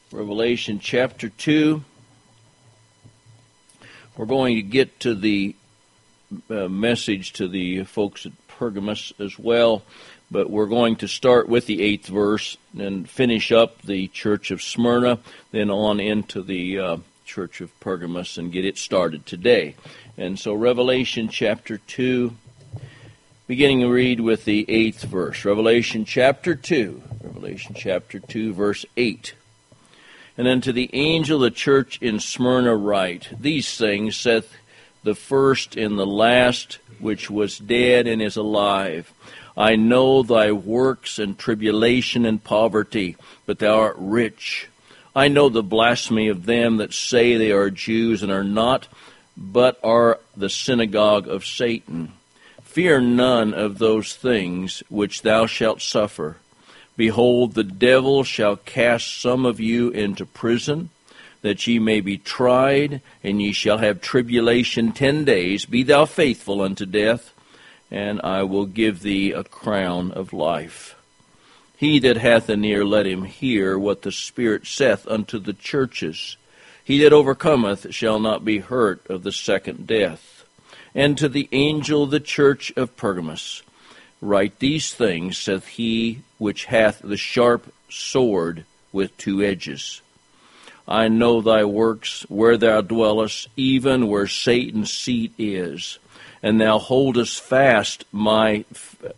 Revelation chapter 2. We're going to get to the message to the folks at Pergamos as well, but we're going to start with the 8th verse and finish up the church of Smyrna, then on into the church of Pergamos and get it started today. And so Revelation chapter 2, beginning to read with the 8th verse. Revelation chapter 2, verse 8. And unto the angel of the church in Smyrna write, These things saith the first and the last, which was dead and is alive. I know thy works and tribulation and poverty, but thou art rich. I know the blasphemy of them that say they are Jews and are not, but are the synagogue of Satan. Fear none of those things which thou shalt suffer. Behold, the devil shall cast some of you into prison, that ye may be tried, and ye shall have tribulation 10 days. Be thou faithful unto death, and I will give thee a crown of life. He that hath an ear, let him hear what the Spirit saith unto the churches. He that overcometh shall not be hurt of the second death. And to the angel of the church of Pergamos write, These things saith he which hath the sharp sword with 2 edges. I know thy works, where thou dwellest, even where Satan's seat is, and thou holdest fast my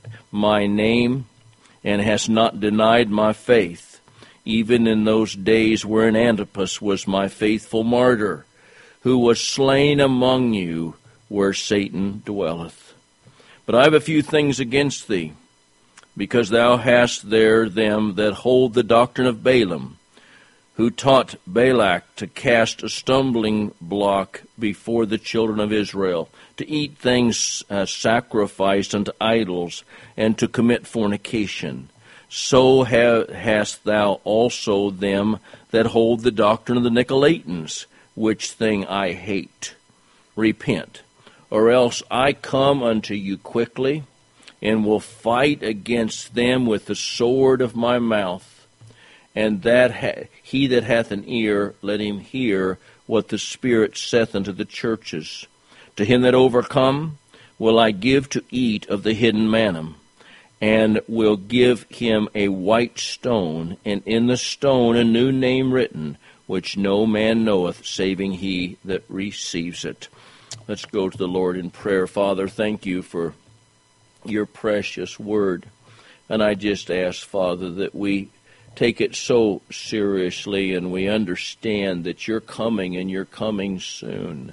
name, and hast not denied my faith, even in those days wherein Antipas was my faithful martyr, who was slain among you where Satan dwelleth. But I have a few things against thee, because thou hast there them that hold the doctrine of Balaam, who taught Balak to cast a stumbling block before the children of Israel, to eat things sacrificed unto idols, and to commit fornication. So hast thou also them that hold the doctrine of the Nicolaitans, which thing I hate. Repent, or else I come unto you quickly, and will fight against them with the sword of my mouth. And that he that hath an ear, let him hear what the Spirit saith unto the churches. To him that overcome will I give to eat of the hidden manna, and will give him a white stone, and in the stone a new name written, which no man knoweth, saving he that receives it. Let's go to the Lord in prayer. Father, thank you for your precious word. And I just ask, Father, that we take it so seriously and we understand that you're coming and you're coming soon.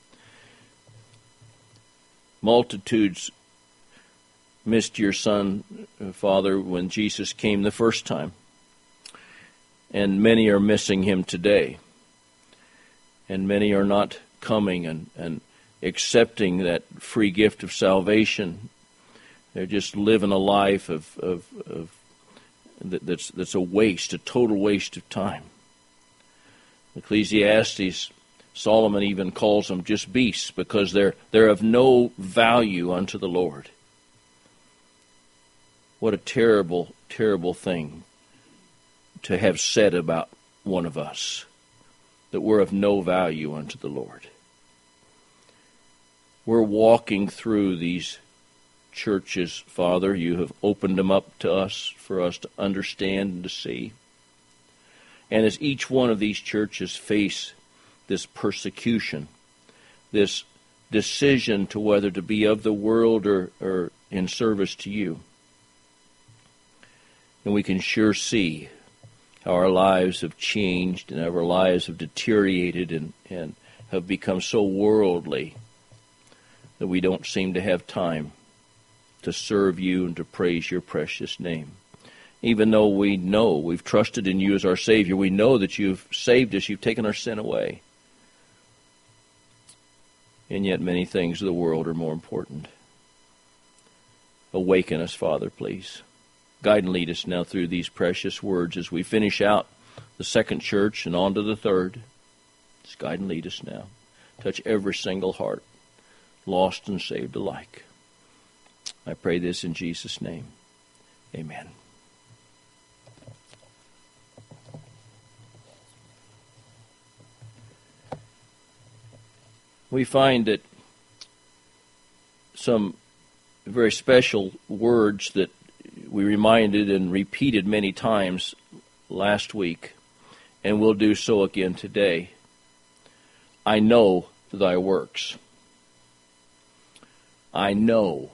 Multitudes missed your Son, Father, when Jesus came the first time. And many are missing him today. And many are not coming and accepting that free gift of salvation. They're just living a life that's a waste, a total waste of time. Ecclesiastes, Solomon even calls them just beasts because they're of no value unto the Lord. What a terrible, terrible thing to have said about one of us, that we're of no value unto the Lord. We're walking through these churches, Father. You have opened them up to us for us to understand and to see. And as each one of these churches face this persecution, this decision to whether to be of the world or in service to you, and we can sure see how our lives have changed and how our lives have deteriorated and have become so worldly that we don't seem to have time to serve you and to praise your precious name. Even though we know we've trusted in you as our Savior, we know that you've saved us, you've taken our sin away. And yet many things of the world are more important. Awaken us, Father, please. Guide and lead us now through these precious words as we finish out the second church and on to the third. Just guide and lead us now. Touch every single heart, lost and saved alike. I pray this in Jesus' name. Amen. we find that some very special words that we reminded and repeated many times last week, and we'll do so again today. I know thy works. I know.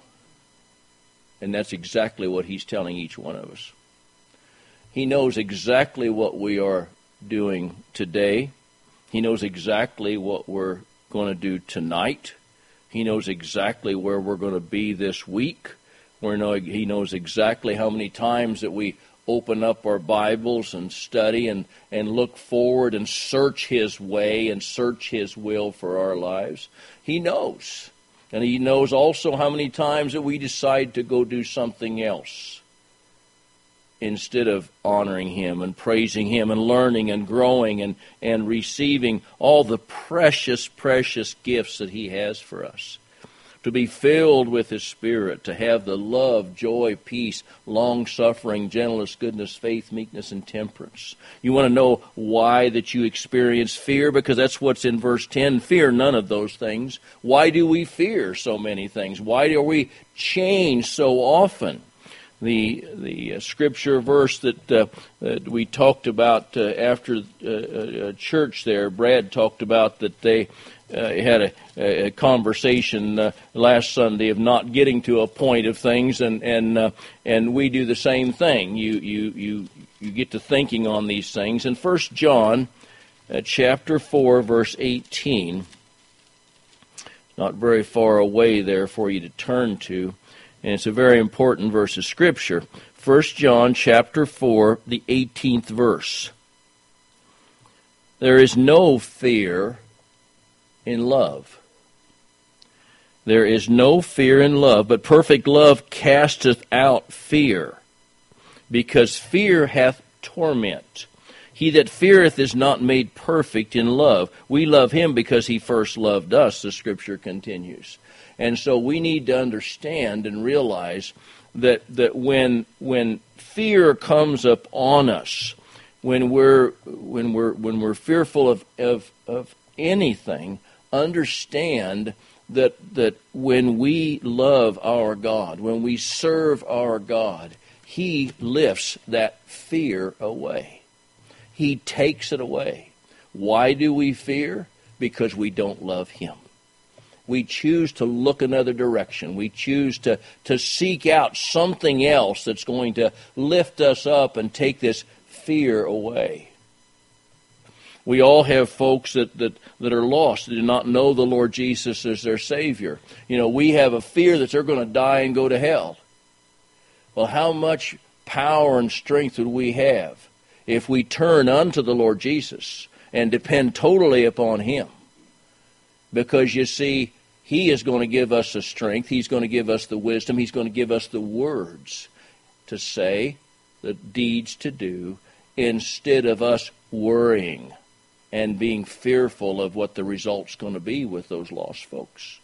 And that's exactly what he's telling each one of us. He knows exactly what we are doing today. He knows exactly what we're going to do tonight. He knows exactly where we're going to be this week. He knows exactly how many times that we open up our Bibles and study and look forward and search His way and search His will for our lives. He knows. And He knows also how many times that we decide to go do something else instead of honoring Him and praising Him and learning and growing and receiving all the precious, precious gifts that He has for us. To be filled with His Spirit, to have the love, joy, peace, long-suffering, gentleness, goodness, faith, meekness, and temperance. You want to know why that you experience fear? Because that's what's in verse 10. Fear none of those things. Why do we fear so many things? Why are we changed so often? The scripture verse that we talked about after church there, Brad talked about that they had a conversation last Sunday of not getting to a point of things, and we do the same thing. You get to thinking on these things. In 1 John chapter 4, verse 18, not very far away there for you to turn to, and it's a very important verse of Scripture. 1 John chapter 4, the 18th verse. There is no fear in love. There is no fear in love, but perfect love casteth out fear, because fear hath torment. He that feareth is not made perfect in love. We love Him because He first loved us, the Scripture continues. And so we need to understand and realize that when fear comes up on us, when we're fearful of anything, understand that when we love our God, when we serve our God, He lifts that fear away. He takes it away. Why do we fear? Because we don't love Him. We choose to look another direction. We choose to seek out something else that's going to lift us up and take this fear away. We all have folks that are lost, that do not know the Lord Jesus as their Savior. You know, we have a fear that they're going to die and go to hell. Well, how much power and strength would we have if we turn unto the Lord Jesus and depend totally upon Him? Because, you see, He is going to give us the strength. He's going to give us the wisdom. He's going to give us the words to say, the deeds to do, instead of us worrying and being fearful of what the result's going to be with those lost folks.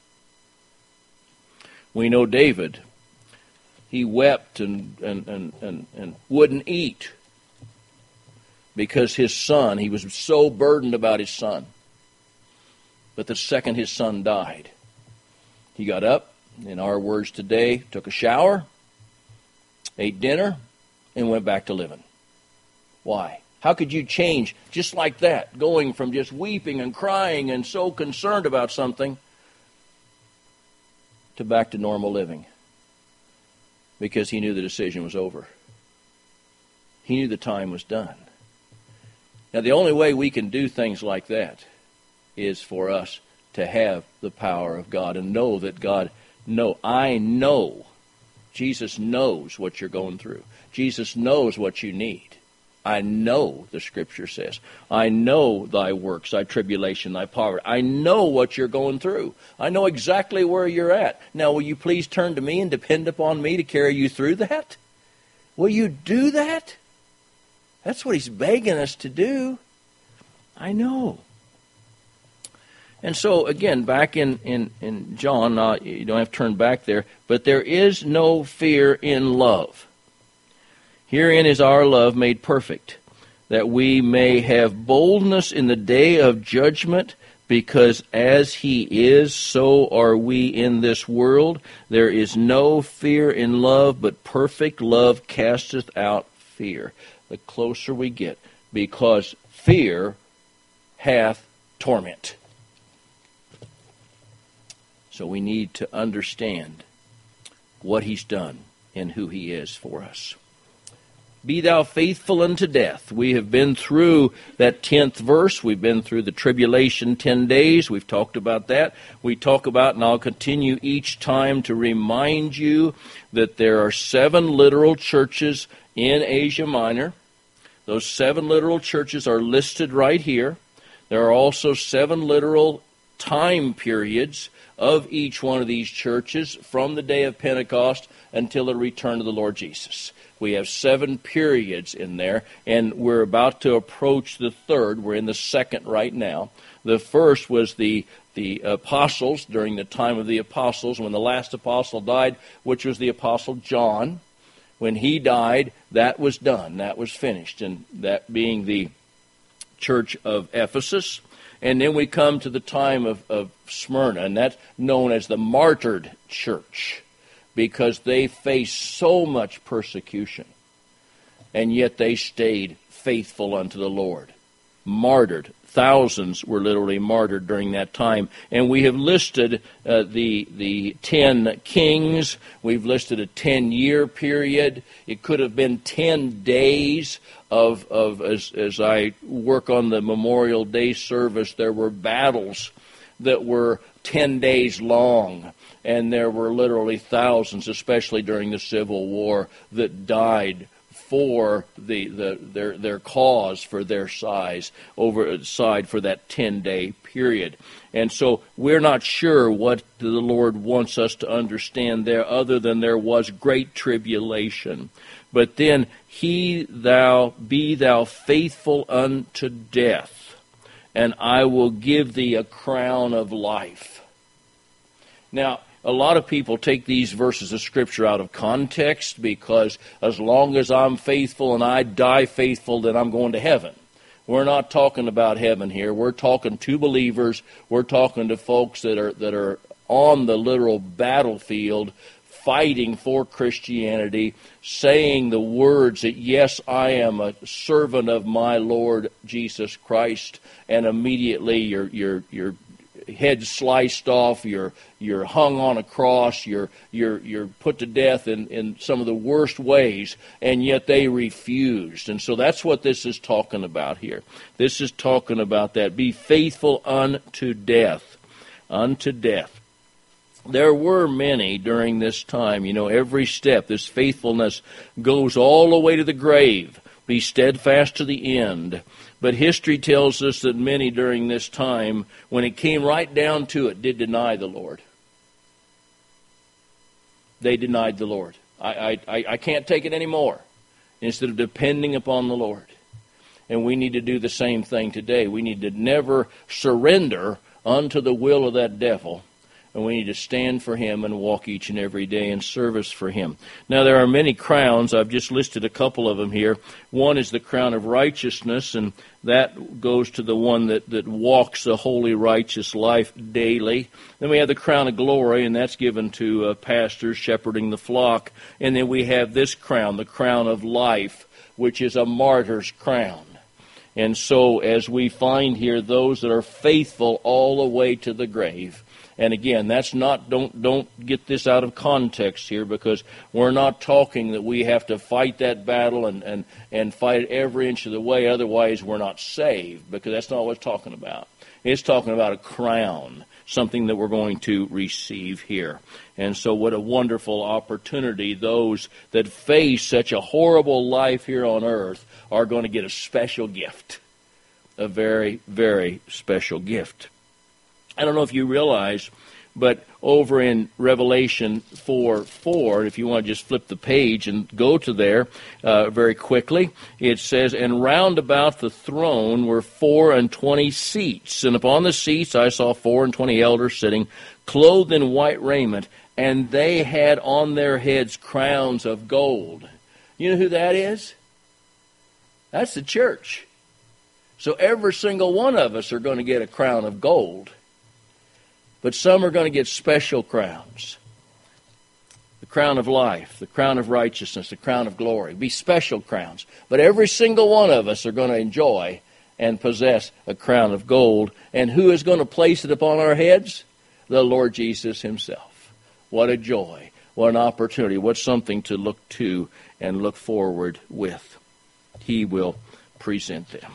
We know David. He wept and wouldn't eat because his son, he was so burdened about his son. But the second his son died, he got up, in our words today, took a shower, ate dinner, and went back to living. Why? How could you change just like that, going from just weeping and crying and so concerned about something to back to normal living? Because he knew the decision was over. He knew the time was done. Now, the only way we can do things like that is for us to have the power of God and know that God I know. Jesus knows what you're going through. Jesus knows what you need. I know, the Scripture says. I know thy works, thy tribulation, thy poverty. I know what you're going through. I know exactly where you're at. Now, will you please turn to me and depend upon me to carry you through that? Will you do that? That's what He's begging us to do. I know. And so, again, back in John, you don't have to turn back there, but there is no fear in love. Herein is our love made perfect, that we may have boldness in the day of judgment, because as he is, so are we in this world. There is no fear in love, but perfect love casteth out fear. The closer we get, because fear hath torment. So we need to understand what he's done and who he is for us. Be thou faithful unto death. We have been through that 10th verse. We've been through the tribulation 10 days. We've talked about that. We talk about, and I'll continue each time to remind you that there are 7 literal churches in Asia Minor. Those 7 literal churches are listed right here. There are also 7 literal time periods of each one of these churches from the day of Pentecost until the return of the Lord Jesus. We have 7 periods in there, and we're about to approach the 3rd. We're in the 2nd right now. The first was the apostles during the time of the apostles, when the last apostle died, which was the apostle John. When he died, that was done. That was finished, and that being the church of Ephesus. And then we come to the time of Smyrna, and that's known as the martyred church, because they faced so much persecution, and yet they stayed faithful unto the Lord. Martyred. Thousands were literally martyred during that time. And we have listed the 10 kings. We've listed a 10-year period. It could have been 10 days as I work on the Memorial Day service, there were battles that were 10 days long. And there were literally thousands, especially during the Civil War, that died for their cause, for their side for that 10-day period. And so we're not sure what the Lord wants us to understand there, other than there was great tribulation. But then, be thou faithful unto death, and I will give thee a crown of life. Now, a lot of people take these verses of Scripture out of context, because as long as I'm faithful and I die faithful, then I'm going to heaven. We're not talking about heaven here. We're talking to believers. We're talking to folks that are on the literal battlefield, fighting for Christianity, saying the words that, yes, I am a servant of my Lord Jesus Christ, and immediately your head sliced off, you're hung on a cross, you're put to death in some of the worst ways, and yet they refused. And so that's what this is talking about here. This is talking about that. Be faithful unto death. Unto death. There were many during this time. Every step, this faithfulness goes all the way to the grave. Be steadfast to the end. But history tells us that many during this time, when it came right down to it, did deny the Lord. They denied the Lord. I can't take it anymore, instead of depending upon the Lord. And we need to do the same thing today. We need to never surrender unto the will of that devil. And we need to stand for him and walk each and every day in service for him. Now, there are many crowns. I've just listed a couple of them here. One is the crown of righteousness, and that goes to the one that walks a holy, righteous life daily. Then we have the crown of glory, and that's given to pastors shepherding the flock. And then we have this crown, the crown of life, which is a martyr's crown. And so, as we find here, those that are faithful all the way to the grave. And again, that's not, don't get this out of context here, because we're not talking that we have to fight that battle and fight it every inch of the way, otherwise we're not saved, because that's not what it's talking about. It's talking about a crown, something that we're going to receive here. And so what a wonderful opportunity. Those that face such a horrible life here on earth are going to get a special gift, a very, very special gift. I don't know if you realize, but over in Revelation 4:4, if you want to just flip the page and go to there very quickly, it says, "And round about the throne were 24 seats, and upon the seats I saw 24 elders sitting, clothed in white raiment, and they had on their heads crowns of gold." You know who that is? That's the church. So every single one of us are going to get a crown of gold. But some are going to get special crowns. The crown of life, the crown of righteousness, the crown of glory. Be special crowns. But every single one of us are going to enjoy and possess a crown of gold. And who is going to place it upon our heads? The Lord Jesus himself. What a joy. What an opportunity. What something to look to and look forward with. He will present them.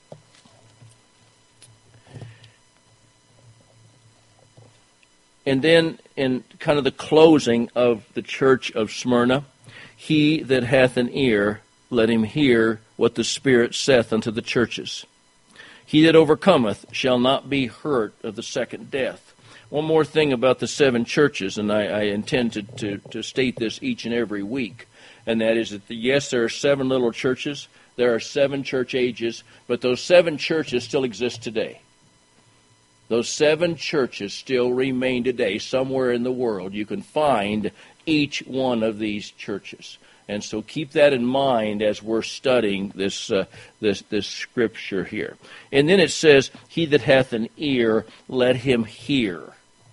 And then in kind of the closing of the church of Smyrna, he that hath an ear, let him hear what the Spirit saith unto the churches. He that overcometh shall not be hurt of the second death. One more thing about the 7 churches, and I intend to state this each and every week, and that is that, yes, there are 7 little churches, there are 7 church ages, but those 7 churches still exist today. Those 7 churches still remain today. Somewhere in the world you can find each one of these churches. And so keep that in mind as we're studying this scripture here. And then it says, he that hath an ear, let him hear.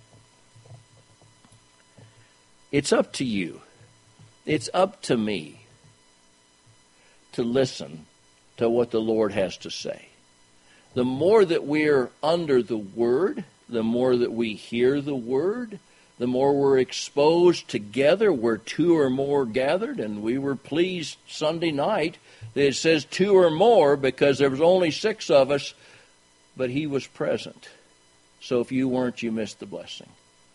It's up to you. It's up to me to listen to what the Lord has to say. The more that we're under the Word, the more that we hear the Word, the more we're exposed together where 2 or more gathered. And we were pleased Sunday night that it says 2 or more because there was only 6 of us, but he was present. So if you weren't, you missed the blessing.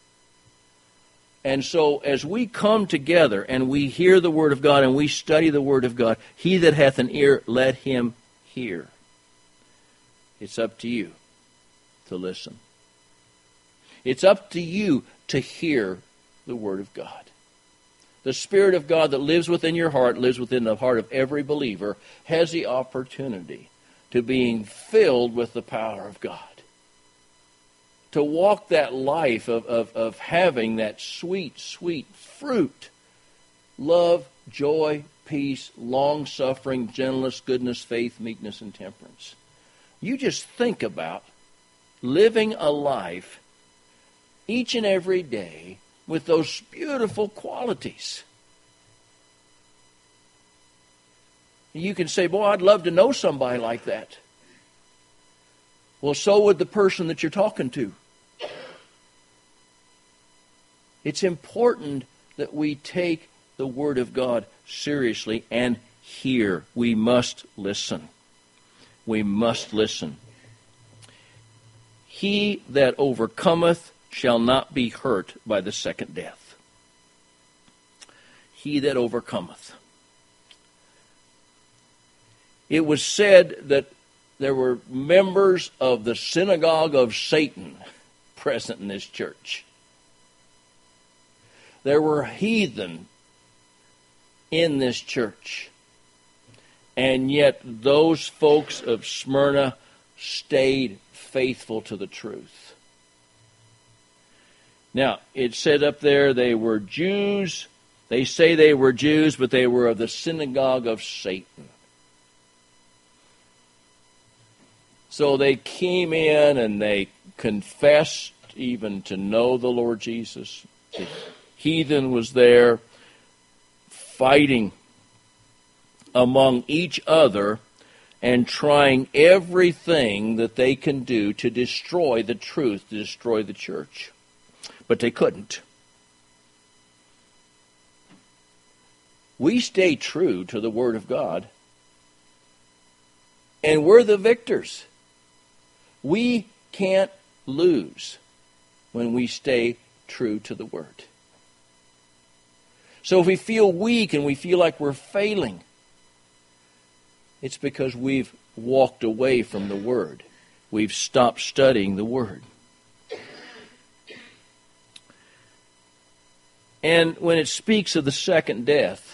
And so as we come together and we hear the Word of God and we study the Word of God, he that hath an ear, let him hear. It's up to you to listen. It's up to you to hear the Word of God. The Spirit of God that lives within your heart, lives within the heart of every believer, has the opportunity to being filled with the power of God. To walk that life of having that sweet, sweet fruit. Love, joy, peace, long-suffering, gentleness, goodness, faith, meekness, and temperance. You just think about living a life each and every day with those beautiful qualities. You can say, boy, I'd love to know somebody like that. Well, so would the person that you're talking to. It's important that we take the Word of God seriously and hear. We must listen. We must listen. He that overcometh shall not be hurt by the second death. He that overcometh. It was said that there were members of the synagogue of Satan present in this church. There were heathen in this church. And yet those folks of Smyrna stayed faithful to the truth. Now, it said up there they were Jews. They say they were Jews, but they were of the synagogue of Satan. So they came in and they confessed even to know the Lord Jesus. The heathen was there fighting among each other and trying everything that they can do to destroy the truth, to destroy the church. But they couldn't. We stay true to the Word of God, and we're the victors. We can't lose when we stay true to the Word. So if we feel weak and we feel like we're failing, it's because we've walked away from the Word. We've stopped studying the Word. And when it speaks of the second death,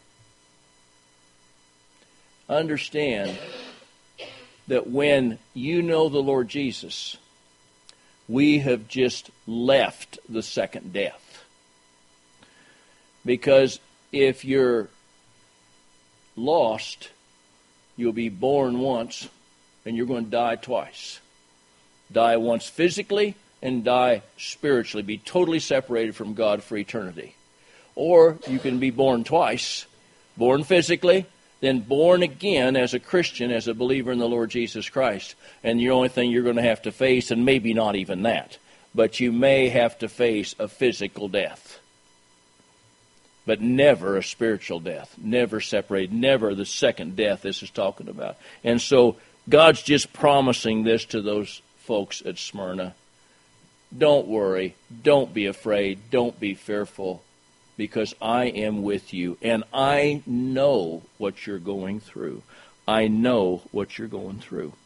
understand that when you know the Lord Jesus, we have just left the second death. Because if you're lost, you'll be born once and you're going to die twice. Die once physically and die spiritually. Be totally separated from God for eternity. Or you can be born twice. Born physically, then born again as a Christian, as a believer in the Lord Jesus Christ. And the only thing you're going to have to face, and maybe not even that, but you may have to face a physical death. But never a spiritual death. Never separated. Never the second death this is talking about. And so God's just promising this to those folks at Smyrna. Don't worry. Don't be afraid. Don't be fearful. Because I am with you, and I know what you're going through. I know what you're going through.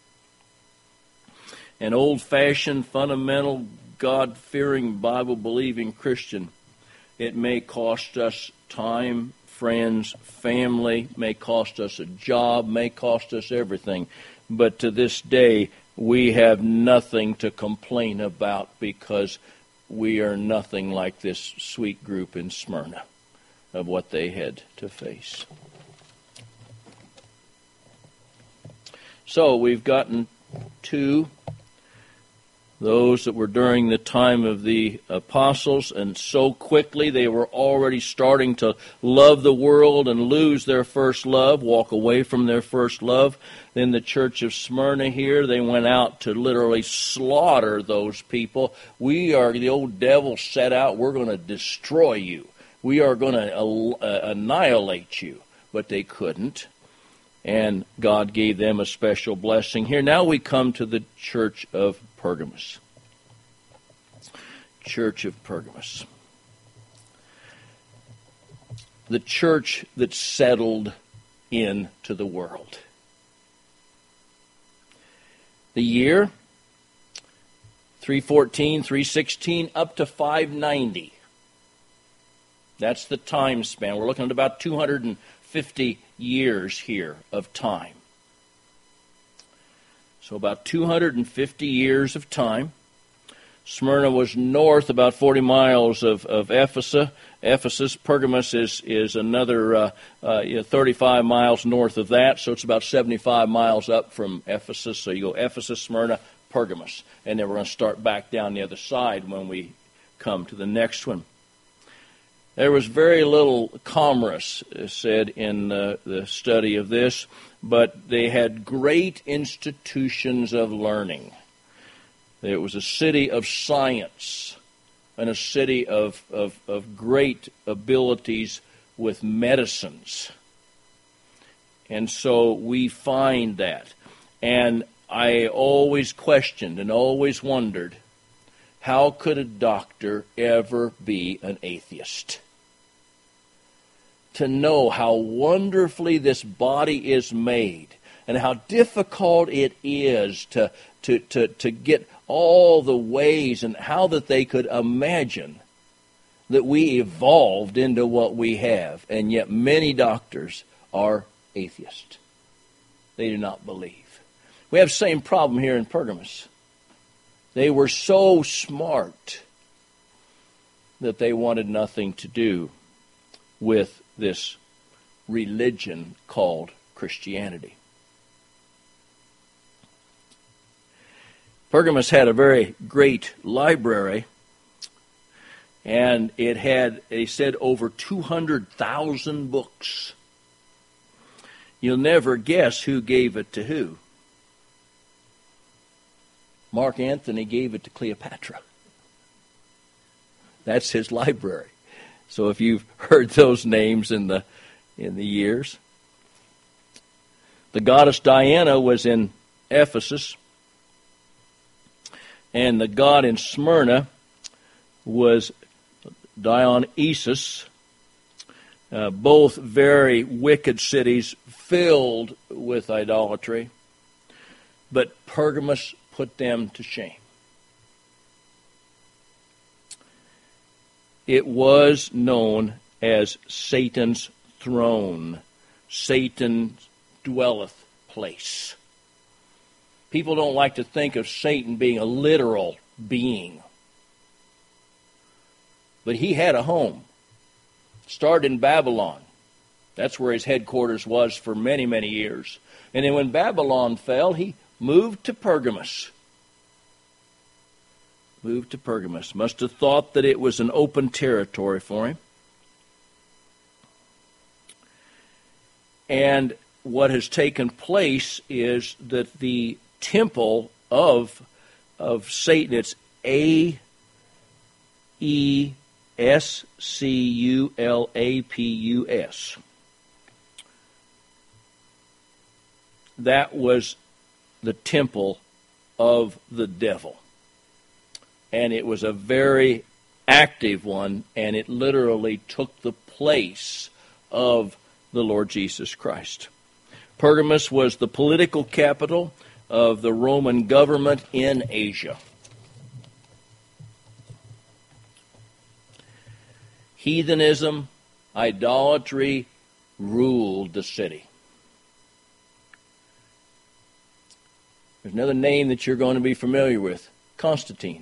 An old-fashioned, fundamental, God-fearing, Bible-believing Christian, it may cost us time, friends, family, may cost us a job, may cost us everything. But to this day, we have nothing to complain about because we are nothing like this sweet group in Smyrna of what they had to face. So we've gotten to those that were during the time of the apostles, and so quickly they were already starting to love the world and lose their first love, walk away from their first love. Then the church of Smyrna here, they went out to literally slaughter those people. We are, the old devil set out, we're going to destroy you. We are going to annihilate you. But they couldn't. And God gave them a special blessing here. Now we come to the church of Pergamos. Church of Pergamos. The church that settled into the world. The year, 314, 316, up to 590. That's the time span. We're looking at about 250 years here of time. So about 250 years of time. Smyrna was north about 40 miles of Ephesus. Pergamos is another 35 miles north of that, so it's about 75 miles up from Ephesus. So you go Ephesus, Smyrna, Pergamos. And then we're going to start back down the other side when we come to the next one. There was very little commerce said in the study of this, but they had great institutions of learning. It was a city of science and a city of great abilities with medicines. And so we find that. And I always questioned and always wondered, how could a doctor ever be an atheist? To know how wonderfully this body is made and how difficult it is to get all the ways and how that they could imagine that we evolved into what we have, and yet many doctors are atheists. They do not believe. We have the same problem here in Pergamos. They were so smart that they wanted nothing to do with this religion called Christianity. Pergamos had a very great library, and it had, they said, over 200,000 books. You'll never guess who gave it to who. Mark Antony gave it to Cleopatra. That's his library. So if you've heard those names in the years. The goddess Diana was in Ephesus, and the god in Smyrna was Dionysus. Both very wicked cities filled with idolatry, but Pergamos put them to shame. It was known as Satan's throne, Satan's dwelleth place. People don't like to think of Satan being a literal being. But he had a home. Started in Babylon. That's where his headquarters was for many, many years. And then when Babylon fell, he moved to Pergamos. Moved to Pergamos. Must have thought that it was an open territory for him. And what has taken place is that the temple of Satan, it's Aesculapus. That was the temple of the devil. And it was a very active one, and it literally took the place of the Lord Jesus Christ. Pergamos was the political capital of the Roman government in Asia. Heathenism, idolatry ruled the city. There's another name that you're going to be familiar with, Constantine.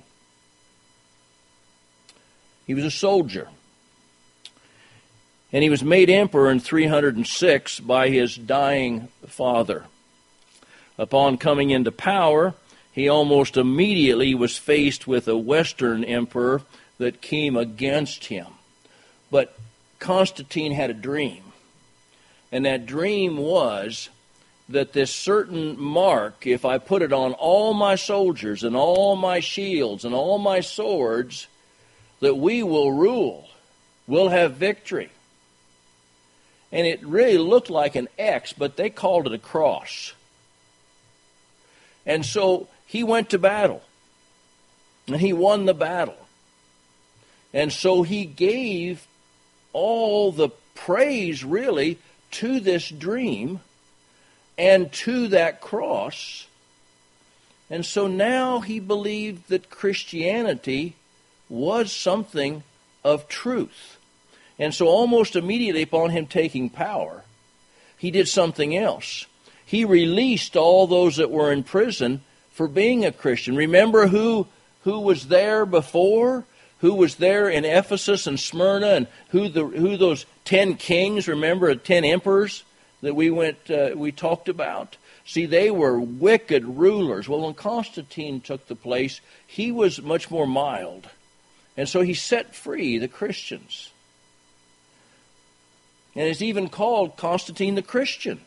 He was a soldier. And he was made emperor in 306 by his dying father. Upon coming into power, he almost immediately was faced with a Western emperor that came against him. But Constantine had a dream. And that dream was that this certain mark, if I put it on all my soldiers and all my shields and all my swords, that we will rule, we'll have victory. And it really looked like an X, but they called it a cross. And so he went to battle, and he won the battle. And so he gave all the praise, really, to this dream and to that cross. And so now he believed that Christianity was something of truth. And so almost immediately upon him taking power, he did something else. He released all those that were in prison for being a Christian. Remember who was there before? Who was there in Ephesus and Smyrna, and who those 10 kings, remember, 10 emperors that we talked about? See, they were wicked rulers. Well, when Constantine took the place, he was much more mild. And so he set free the Christians. And it's even called Constantine the Christian.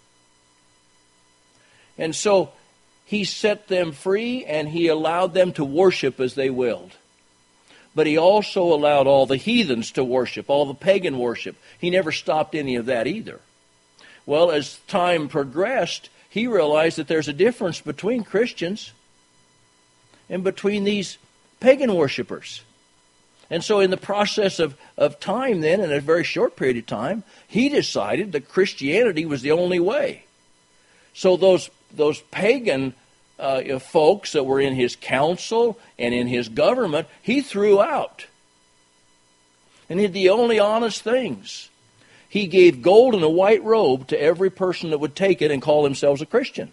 And so he set them free, and he allowed them to worship as they willed. But he also allowed all the heathens to worship, all the pagan worship. He never stopped any of that either. Well, as time progressed, he realized that there's a difference between Christians and between these pagan worshipers. And so in the process of time then, in a very short period of time, he decided that Christianity was the only way. So those pagan folks that were in his council and in his government, he threw out. And he did the only honest things. He gave gold and a white robe to every person that would take it and call themselves a Christian.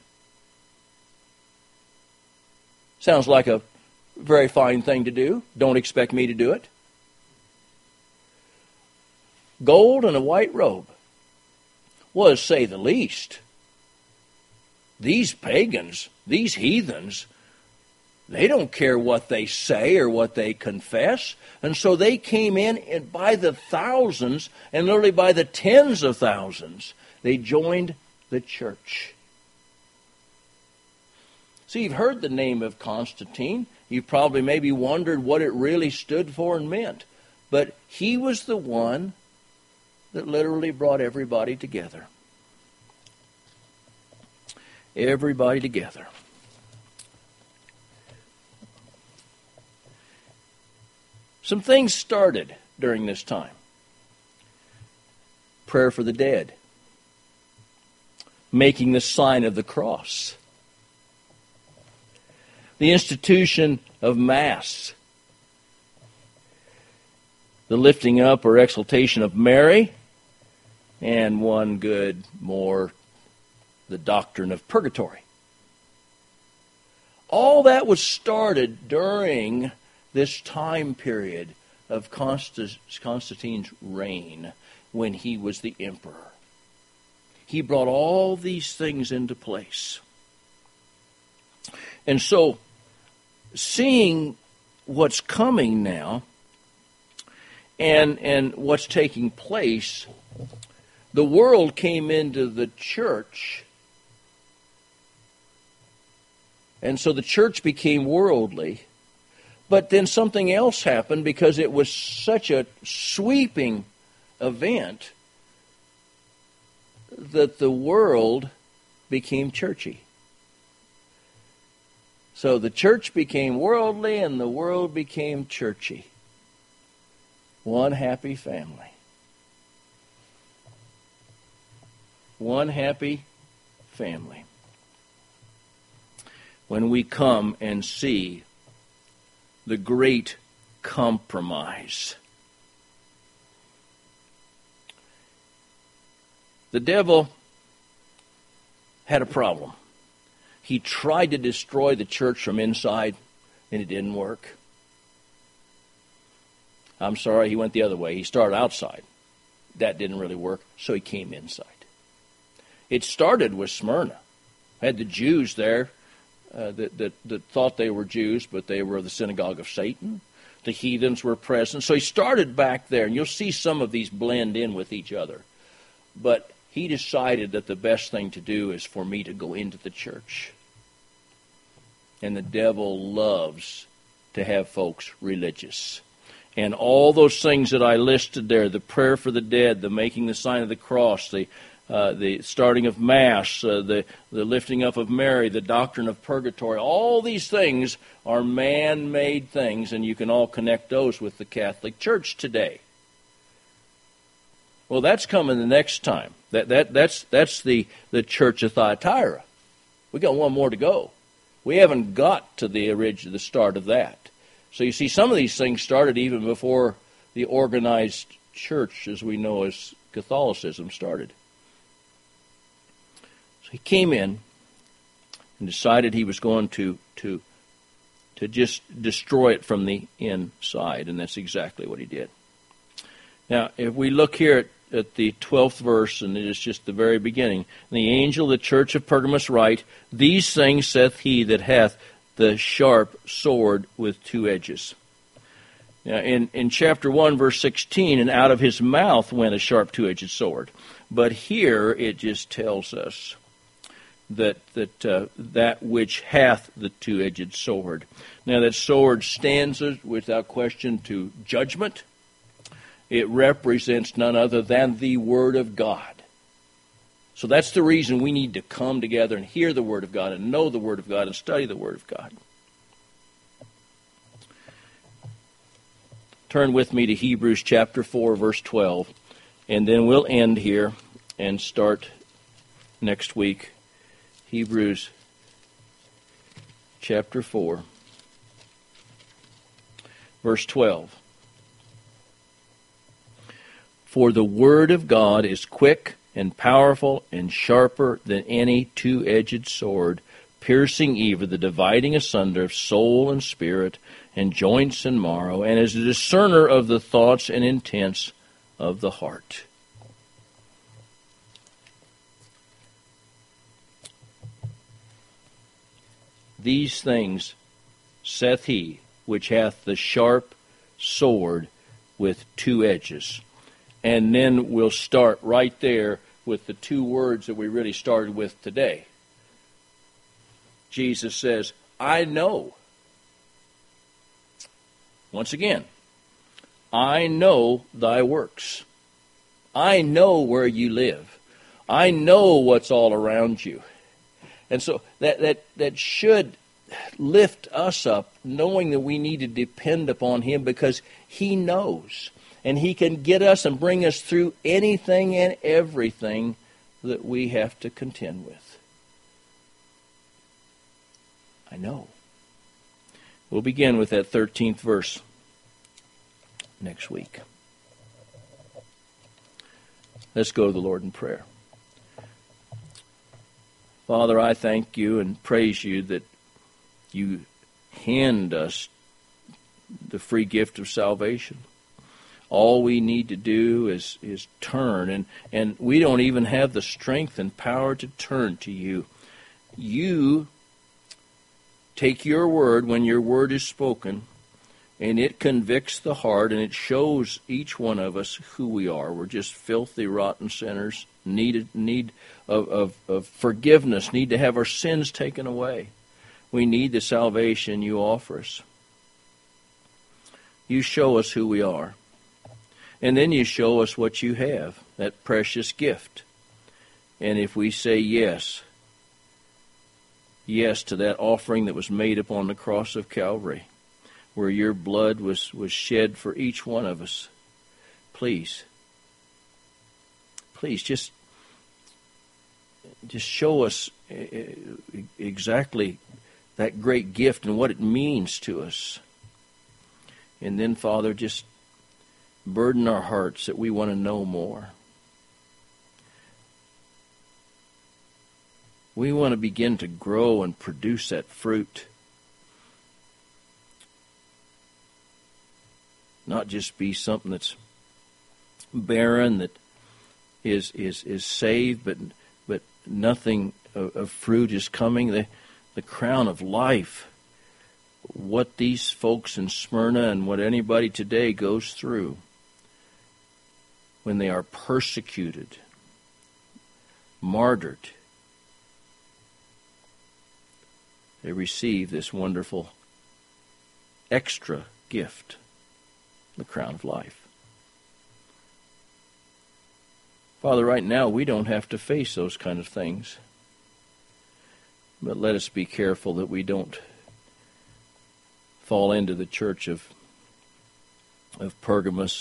Sounds like a very fine thing to do. Don't expect me to do it. Gold and a white robe was, say the least. These pagans, these heathens, they don't care what they say or what they confess. And so they came in by the thousands, and literally by the tens of thousands, they joined the church. So you've heard the name of Constantine. You've probably maybe wondered what it really stood for and meant. But he was the one that literally brought everybody together. Everybody together. Some things started during this time. Prayer for the dead. Making the sign of the cross. The institution of Mass. The lifting up or exaltation of Mary. And one good more, the doctrine of purgatory. All that was started during this time period of Constantine's reign when he was the emperor. He brought all these things into place. And so, seeing what's coming now and what's taking place, the world came into the church, and so the church became worldly. But then something else happened because it was such a sweeping event that the world became churchy. So the church became worldly and the world became churchy. One happy family. One happy family. When we come and see the great compromise. The devil had a problem. He tried to destroy the church from inside, and it didn't work. I'm sorry, he went the other way. He started outside. That didn't really work, so he came inside. It started with Smyrna. Had the Jews there that thought they were Jews, but they were the synagogue of Satan. The heathens were present. So he started back there, and you'll see some of these blend in with each other. But he decided that the best thing to do is for me to go into the church. And the devil loves to have folks religious. And all those things that I listed there, the prayer for the dead, the making the sign of the cross, the starting of Mass, the lifting up of Mary, the doctrine of purgatory, all these things are man-made things, and you can all connect those with the Catholic Church today. Well, that's coming the next time. That's the Church of Thyatira. We got one more to go. We haven't got to the start of that. So you see, some of these things started even before the organized church, as we know as Catholicism, started. So he came in and decided he was going to just destroy it from the inside, and that's exactly what he did. Now, if we look here at the 12th verse, and it is just the very beginning, the angel of the church of Pergamos write, "These things saith he that hath the sharp sword with two edges." Now, in chapter 1, verse 16, and out of his mouth went a sharp two-edged sword. But here it just tells us that which hath the two-edged sword. Now, that sword stands, without question, to judgment. It represents none other than the Word of God. So that's the reason we need to come together and hear the Word of God and know the Word of God and study the Word of God. Turn with me to Hebrews chapter 4, verse 12, and then we'll end here and start next week. Hebrews chapter 4, verse 12. For the word of God is quick and powerful and sharper than any two-edged sword, piercing even the dividing asunder of soul and spirit and joints and marrow, and is a discerner of the thoughts and intents of the heart. These things saith he which hath the sharp sword with two edges. And then we'll start right there with the two words that we really started with today. Jesus says, I know. Once again, I know thy works. I know where you live. I know what's all around you. And so that should lift us up, knowing that we need to depend upon him because he knows. And he can get us and bring us through anything and everything that we have to contend with. I know. We'll begin with that 13th verse next week. Let's go to the Lord in prayer. Father, I thank you and praise you that you hand us the free gift of salvation. All we need to do is turn, and we don't even have the strength and power to turn to you. You take your word when your word is spoken, and it convicts the heart, and it shows each one of us who we are. We're just filthy, rotten sinners, need of forgiveness, need to have our sins taken away. We need the salvation you offer us. You show us who we are. And then you show us what you have, that precious gift. And if we say yes to that offering that was made upon the cross of Calvary, where your blood was shed for each one of us, please just show us exactly that great gift and what it means to us. And then, Father, just burden our hearts that we want to know more. We want to begin to grow and produce that fruit. Not just be something that's barren, that is saved, but nothing of fruit is coming. The crown of life, what these folks in Smyrna and what anybody today goes through when they are persecuted, martyred, they receive this wonderful extra gift, the crown of life. Father, right now we don't have to face those kind of things, but let us be careful that we don't fall into the church of Pergamos,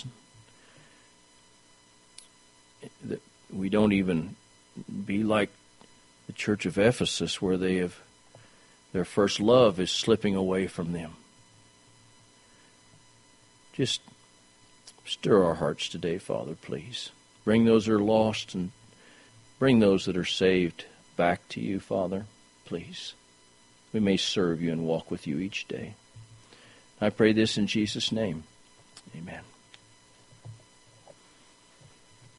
that we don't even be like the church of Ephesus, where their first love is slipping away from them. Just stir our hearts today, Father, please. Bring those that are lost and bring those that are saved back to you, Father, please. We may serve you and walk with you each day. I pray this in Jesus' name. Amen.